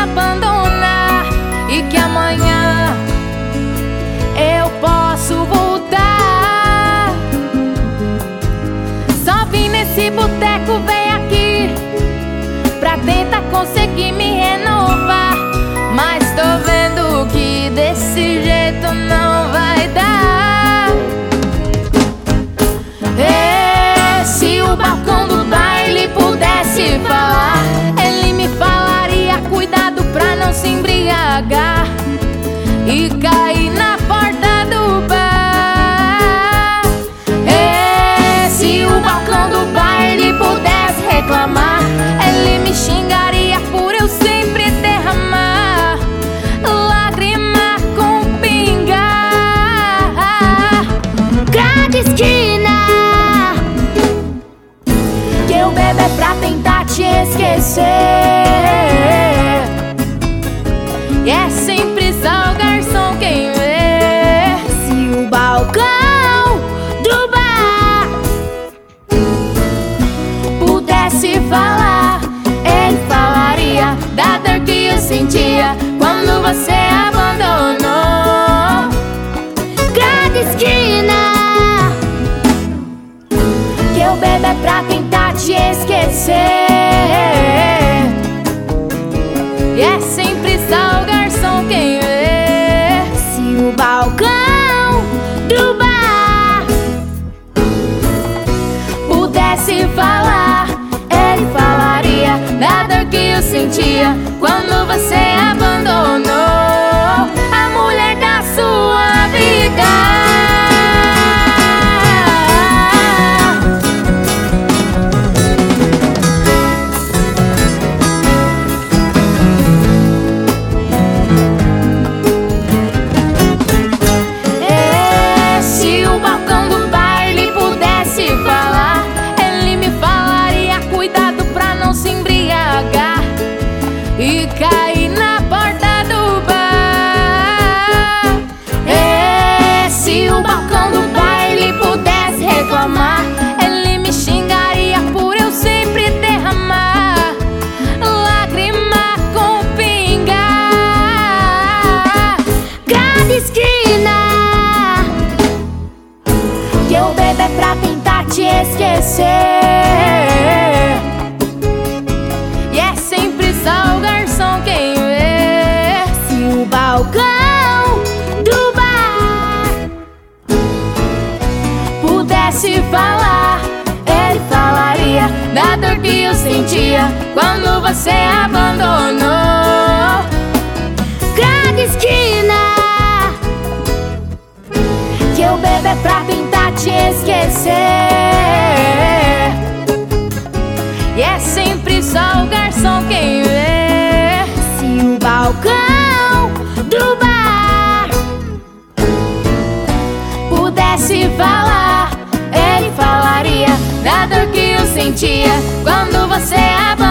abandonar e que amanhã eu posso voltar. Só vim nesse boteco, vem aqui pra tentar conseguir me renovar, mas tô vendo que desse jeito não vai dar. Se o balcão do baile pudesse falar, ele me falaria: cuidado pra não se embriagar e cair na porta do bar. Se o balcão do baile pudesse reclamar, ele me xingaria por eu sempre derramar lágrima com pinga. Cada esquina que eu bebo é pra tentar te esquecer, e é sempre só o garçom quem vê. Se o balcão do bar pudesse falar, ele falaria da dor que eu sentia quando você abandonou. Cada esquina que eu bebo é pra tentar te esquecer, e é sempre só o garçom quem vê. Se o balcão do bar pudesse falar, ele falaria da dor que eu sentia quando você abandonou a mulher da sua vida. E cair na porta do bar. Se o balcão do baile pudesse reclamar, ele me xingaria por eu sempre derramar lágrima com pinga. Cada esquina que eu bebo é pra tentar te esquecer, e é sempre só o garçom quem vê. Se o balcão do bar pudesse falar, ele falaria da dor que eu sentia quando você abandonou. Cada esquina que eu bebo é pra tentar te esquecer, e é sempre só o garçom quem vê. Se o balcão do bar pudesse falar, ele falaria da dor que eu sentia quando você abandonou.